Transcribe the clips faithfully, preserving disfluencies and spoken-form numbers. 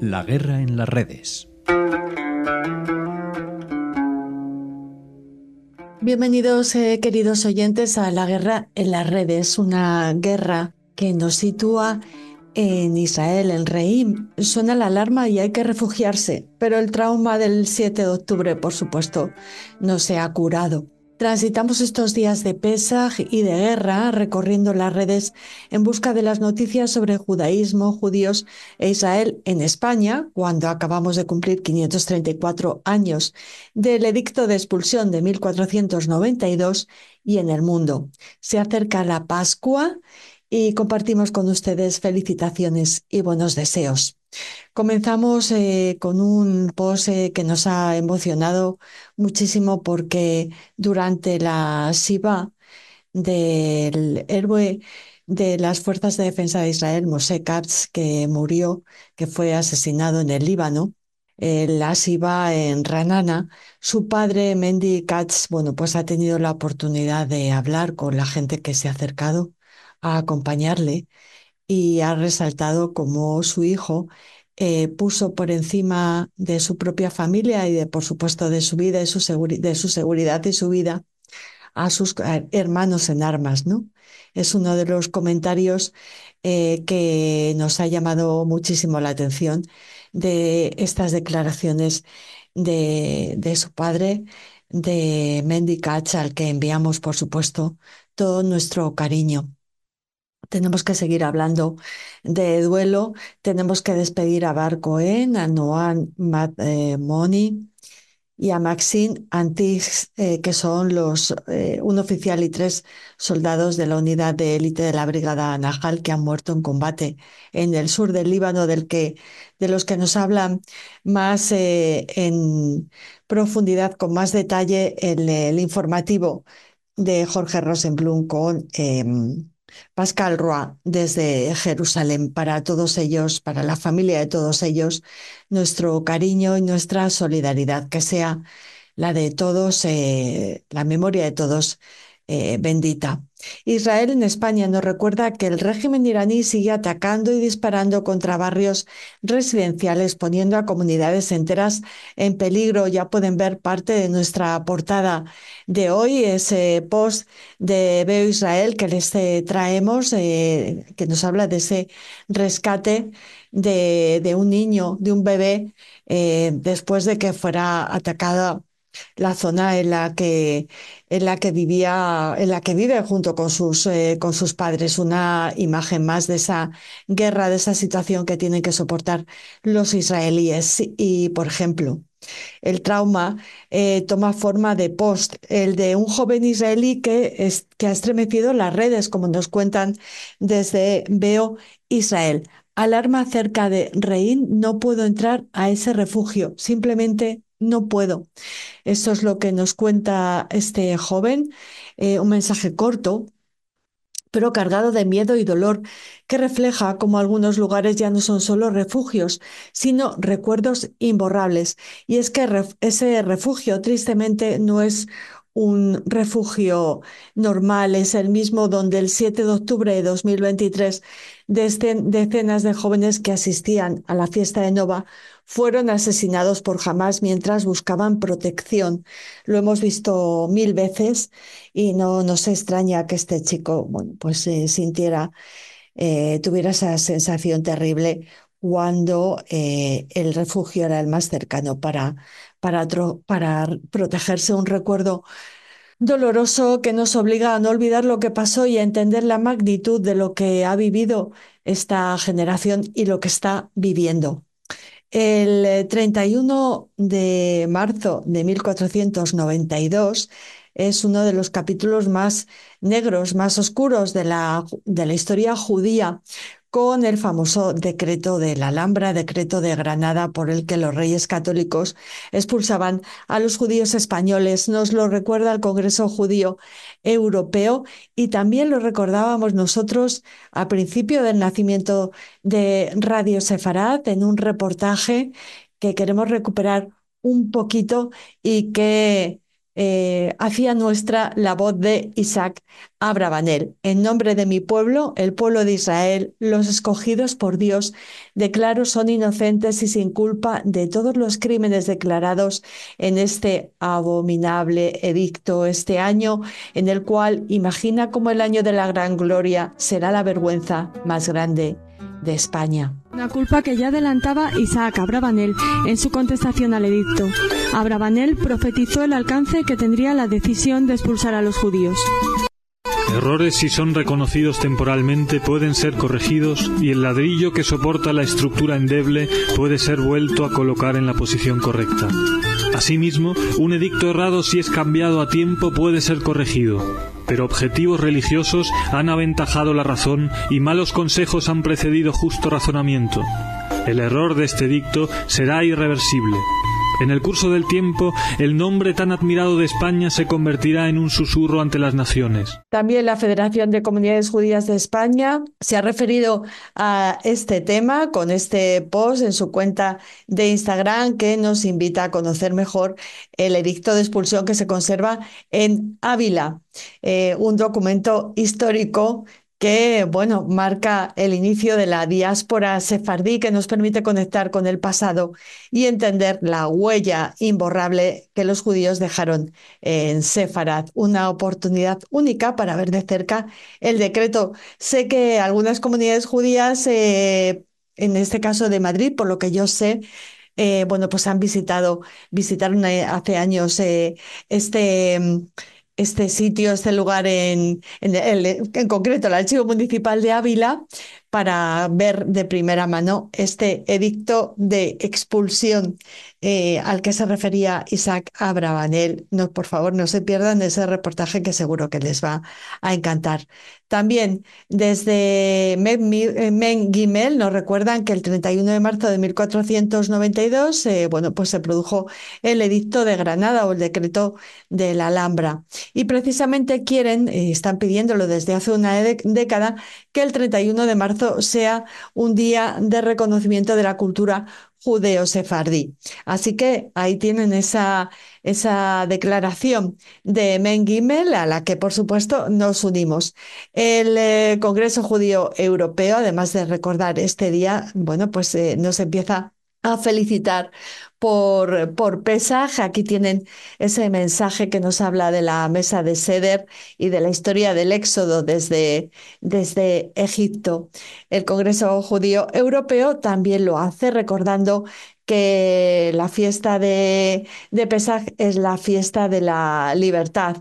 La guerra en las redes. Bienvenidos, eh, queridos oyentes, a La guerra en las redes, una guerra que nos sitúa en Israel, en Reim. Suena la alarma y hay que refugiarse, pero el trauma del siete de octubre, por supuesto, no se ha curado. Transitamos estos días de Pesaj y de guerra recorriendo las redes en busca de las noticias sobre judaísmo, judíos e Israel en España, cuando acabamos de cumplir quinientos treinta y cuatro años del edicto de expulsión de mil cuatrocientos noventa y dos, y en el mundo. Se acerca la Pascua y compartimos con ustedes felicitaciones y buenos deseos. Comenzamos eh, con un post eh, que nos ha emocionado muchísimo porque durante la Shiva del héroe de las Fuerzas de Defensa de Israel, Moshe Katz, que murió, que fue asesinado en el Líbano, eh, la Shiva en Ranana, su padre, Mendy Katz, bueno, pues ha tenido la oportunidad de hablar con la gente que se ha acercado a acompañarle y ha resaltado cómo su hijo eh, puso por encima de su propia familia y de, por supuesto, de su vida y su seguri- de su seguridad y su vida a sus hermanos en armas, ¿no? Es uno de los comentarios eh, que nos ha llamado muchísimo la atención de estas declaraciones de, de su padre, de Mendy Katz, al que enviamos, por supuesto, todo nuestro cariño. Tenemos que seguir hablando de duelo, tenemos que despedir a Bar Cohen, a Noam Mat, eh, Moni y a Maxine Antix, eh, que son los eh, un oficial y tres soldados de la unidad de élite de la Brigada Nahal que han muerto en combate en el sur del Líbano, del que, de los que nos hablan más eh, en profundidad, con más detalle, el, el informativo de Jorge Rosenblum con eh, Pascal Roy desde Jerusalén. Para todos ellos, para la familia de todos ellos, nuestro cariño y nuestra solidaridad, que sea la de todos, eh, la memoria de todos, eh, bendita. Israel en España nos recuerda que el régimen iraní sigue atacando y disparando contra barrios residenciales, poniendo a comunidades enteras en peligro. Ya pueden ver parte de nuestra portada de hoy, ese post de Veo Israel que les eh, traemos, eh, que nos habla de ese rescate de, de un niño, de un bebé, eh, después de que fuera atacada la zona en la que, en la que vivía, en la que vive junto con sus, eh, con sus padres. Una imagen más de esa guerra, de esa situación que tienen que soportar los israelíes. Y, por ejemplo, el trauma eh, toma forma de post, el de un joven israelí que, es, que ha estremecido las redes, como nos cuentan desde Veo Israel. Alarma cerca de Rein, no puedo entrar a ese refugio, simplemente no puedo. Eso es lo que nos cuenta este joven, eh, un mensaje corto, pero cargado de miedo y dolor, que refleja cómo algunos lugares ya no son solo refugios, sino recuerdos imborrables. Y es que ref ese refugio, tristemente, no es un refugio normal, es el mismo donde el siete de octubre de dos mil veintitrés decenas de jóvenes que asistían a la fiesta de Nova fueron asesinados por Hamás mientras buscaban protección. Lo hemos visto mil veces y no nos extraña que este chico, bueno, pues eh, sintiera, eh, tuviera esa sensación terrible cuando eh, el refugio era el más cercano para, para, otro, para protegerse. Un recuerdo doloroso que nos obliga a no olvidar lo que pasó y a entender la magnitud de lo que ha vivido esta generación y lo que está viviendo. El treinta y uno de marzo de mil cuatrocientos noventa y dos es uno de los capítulos más negros, más oscuros de la, de la historia judía, con el famoso decreto de la Alhambra, decreto de Granada, por el que los reyes católicos expulsaban a los judíos españoles. Nos lo recuerda el Congreso Judío Europeo y también lo recordábamos nosotros a principio del nacimiento de Radio Sefarad en un reportaje que queremos recuperar un poquito y que eh, hacía nuestra la voz de Isaac Abravanel. En nombre de mi pueblo, el pueblo de Israel, los escogidos por Dios, declaro son inocentes y sin culpa de todos los crímenes declarados en este abominable edicto, este año en el cual imagina como el año de la gran gloria será la vergüenza más grande de España. Una culpa que ya adelantaba Isaac Abravanel en su contestación al edicto. Abravanel profetizó el alcance que tendría la decisión de expulsar a los judíos. Errores, si son reconocidos temporalmente, pueden ser corregidos y el ladrillo que soporta la estructura endeble puede ser vuelto a colocar en la posición correcta. Asimismo, un edicto errado, si es cambiado a tiempo, puede ser corregido, pero objetivos religiosos han aventajado la razón y malos consejos han precedido justo razonamiento. El error de este edicto será irreversible. En el curso del tiempo, el nombre tan admirado de España se convertirá en un susurro ante las naciones. También la Federación de Comunidades Judías de España se ha referido a este tema con este post en su cuenta de Instagram que nos invita a conocer mejor el edicto de expulsión que se conserva en Ávila, eh, un documento histórico que, bueno, marca el inicio de la diáspora sefardí, que nos permite conectar con el pasado y entender la huella imborrable que los judíos dejaron en Sefarad. Una oportunidad única para ver de cerca el decreto. Sé que algunas comunidades judías, eh, en este caso de Madrid, por lo que yo sé, eh, bueno, pues han visitado, visitaron eh, hace años eh, este... este sitio, este lugar en, en, el, en concreto el Archivo Municipal de Ávila, para ver de primera mano este edicto de expulsión eh, al que se refería Isaac Abravanel. No, por favor, no se pierdan ese reportaje que seguro que les va a encantar. También desde Men Gimel nos recuerdan que el treinta y uno de marzo de mil cuatrocientos noventa y dos eh, bueno, pues se produjo el edicto de Granada o el decreto de la Alhambra. Y precisamente quieren, eh, están pidiéndolo desde hace una década, que el treinta y uno de marzo sea un día de reconocimiento de la cultura judeo-sefardí. Así que ahí tienen esa, esa declaración de Men Gimel, a la que por supuesto nos unimos. El eh, Congreso Judío Europeo, además de recordar este día, bueno, pues eh, nos empieza a felicitar por, por Pesaj. Aquí tienen ese mensaje que nos habla de la mesa de Seder y de la historia del éxodo desde, desde Egipto. El Congreso Judío Europeo también lo hace recordando que la fiesta de, de Pesaj es la fiesta de la libertad.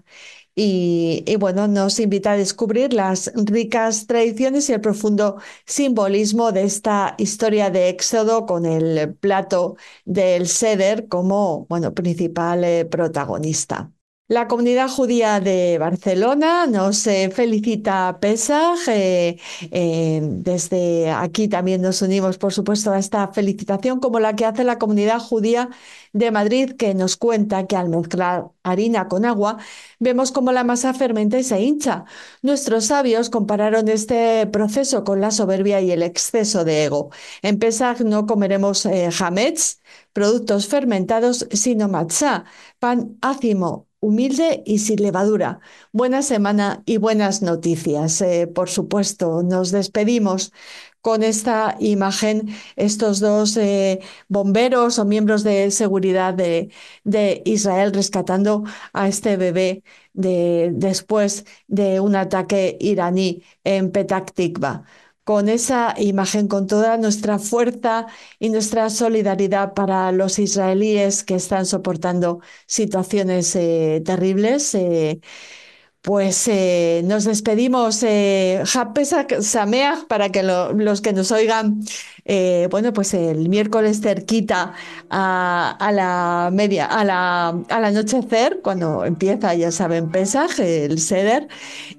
Y, y bueno, nos invita a descubrir las ricas tradiciones y el profundo simbolismo de esta historia de Éxodo, con el plato del Seder como, bueno, principal eh, protagonista. La comunidad judía de Barcelona nos eh, felicita a Pesaj. Eh, eh, desde aquí también nos unimos, por supuesto, a esta felicitación, como la que hace la comunidad judía de Madrid, que nos cuenta que al mezclar harina con agua, vemos cómo la masa fermenta y se hincha. Nuestros sabios compararon este proceso con la soberbia y el exceso de ego. En Pesaj no comeremos eh, hametz, productos fermentados, sino matzá, pan ácimo, humilde y sin levadura. Buena semana y buenas noticias. Eh, por supuesto, nos despedimos con esta imagen, estos dos eh, bomberos o miembros de seguridad de, de Israel rescatando a este bebé de, después de un ataque iraní en Petah Tikva. Con esa imagen, con toda nuestra fuerza y nuestra solidaridad para los israelíes que están soportando situaciones eh, terribles, eh, pues eh, nos despedimos. Eh, Ha Pesach Sameach, para que lo, los que nos oigan, eh, bueno, pues el miércoles cerquita a, a la media, a la, al anochecer, cuando empieza, ya saben, Pesach, el Seder,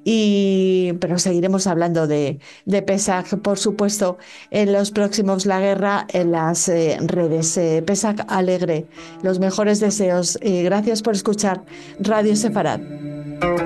y, pero seguiremos hablando de, de Pesach, por supuesto, en los próximos La Guerra en las eh, redes. Eh, Pesach alegre, los mejores deseos. Eh, gracias por escuchar Radio Sefarad.